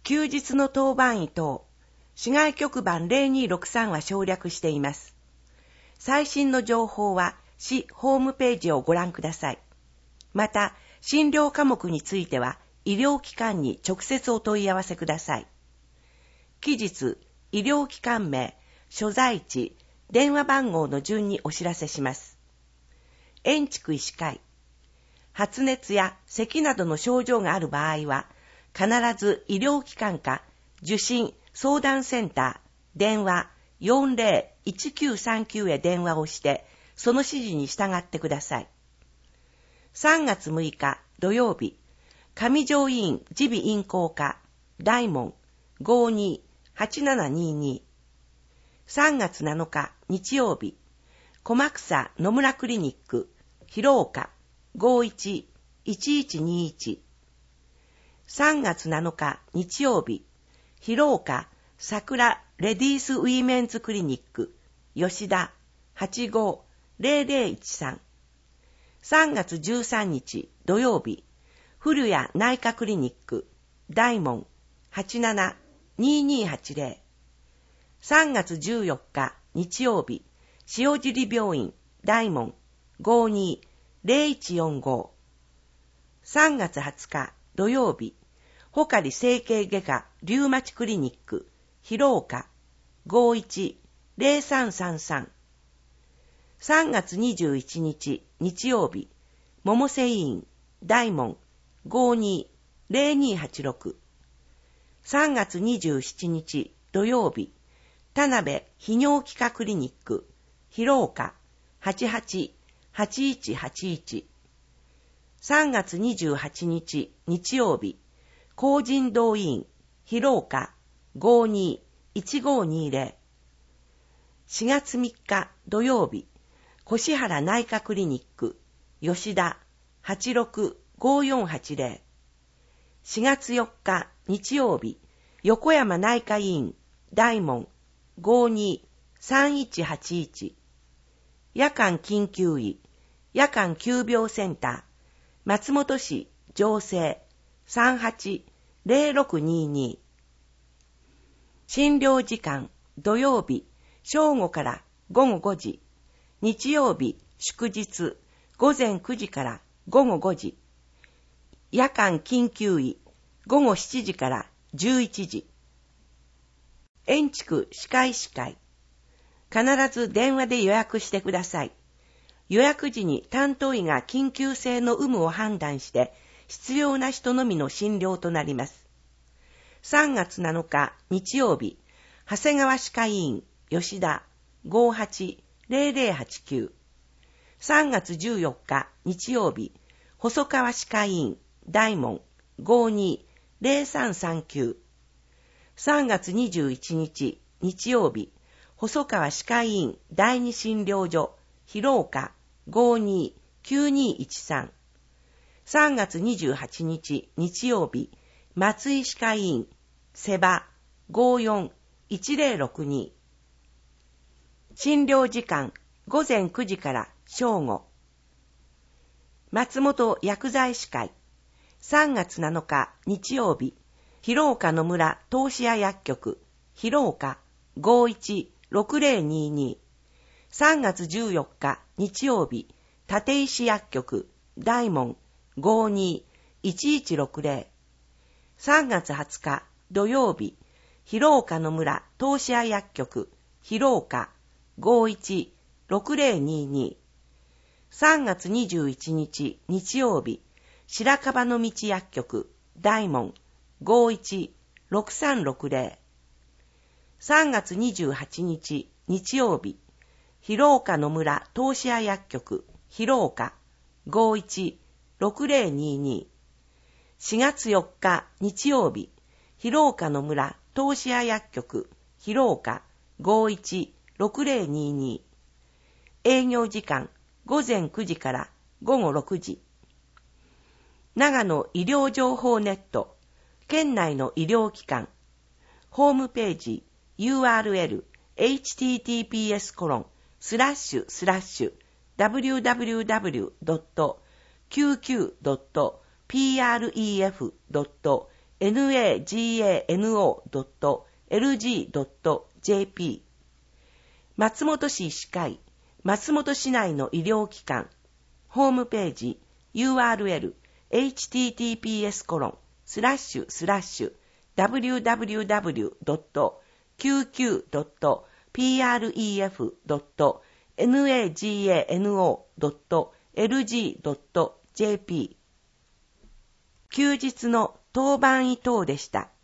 休日の当番医等、市外局番0263は省略しています。最新の情報は市ホームページをご覧ください。また、診療科目については医療機関に直接お問い合わせください。期日、医療機関名、所在地、電話番号の順にお知らせします。延畜医師会。発熱や咳などの症状がある場合は、必ず医療機関か受診相談センター、電話 40-1939 へ電話をして、その指示に従ってください。3月6日土曜日、上条医院耳鼻咽喉科、大門 52-8722。3月7日日曜日、駒草野村クリニック、広岡 51-1121。3月7日日曜日、広岡桜レディースウィメンズクリニック、吉田 85-0013。3月13日土曜日、古谷内科クリニック、大門 87-2280。3月14日日曜日、塩尻病院、大門 52-0145。3月20日土曜日、穂刈整形外科リュウマチクリニック、広岡 51-0333。3月21日日曜日、百瀬医院、大門 52-0286。3月27日土曜日、田辺泌尿器科クリニック、広岡 88-8181。3月28日日曜日、高神堂医院、広岡 52-1520。4月3日土曜日、越原内科クリニック、吉田 86-5480。4月4日日曜日、横山内科医院、大門 52-3181。夜間緊急医、夜間急病センター、松本市城西 38-0622。診療時間、土曜日、正午から午後5時、日曜日、祝日、午前9時から午後5時、夜間緊急医、午後7時から11時。延畜歯科医師会。必ず電話で予約してください。予約時に担当医が緊急性の有無を判断して必要な人のみの診療となります。3月7日日曜日、長谷川歯科医院、吉田 58-0089。3月14日日曜日、細川歯科医院、大門 52-0339。3月21日日曜日、細川歯科医院第二診療所、広岡 52-9213。3月28日日曜日、松井歯科医院、瀬場 54-1062。診療時間、午前9時から正午。松本薬剤師会。3月7日日曜日、広岡野村東市屋薬局、広岡 51-6022。3月14日日曜日、立石薬局、大門 52-1160。3月20日土曜日、広岡野村東市屋薬局、広岡 51-6022。3月21日日曜日、白樺の道薬局、大門 51-6360。3月28日日曜日、広岡野村東市屋薬局、広岡 51-6022。4月4日日曜日、広岡野村東市屋薬局、広岡 51-6022。営業時間、午前9時から午後6時。長野医療情報ネット、県内の医療機関、ホームページ URL https://www.qq.pref. nagano.lg.jp。 松本市医師会、松本市内の医療機関、ホームページ、URL、https://www.救急.pref.nagano.lg.jp。 休日の当番医等でした。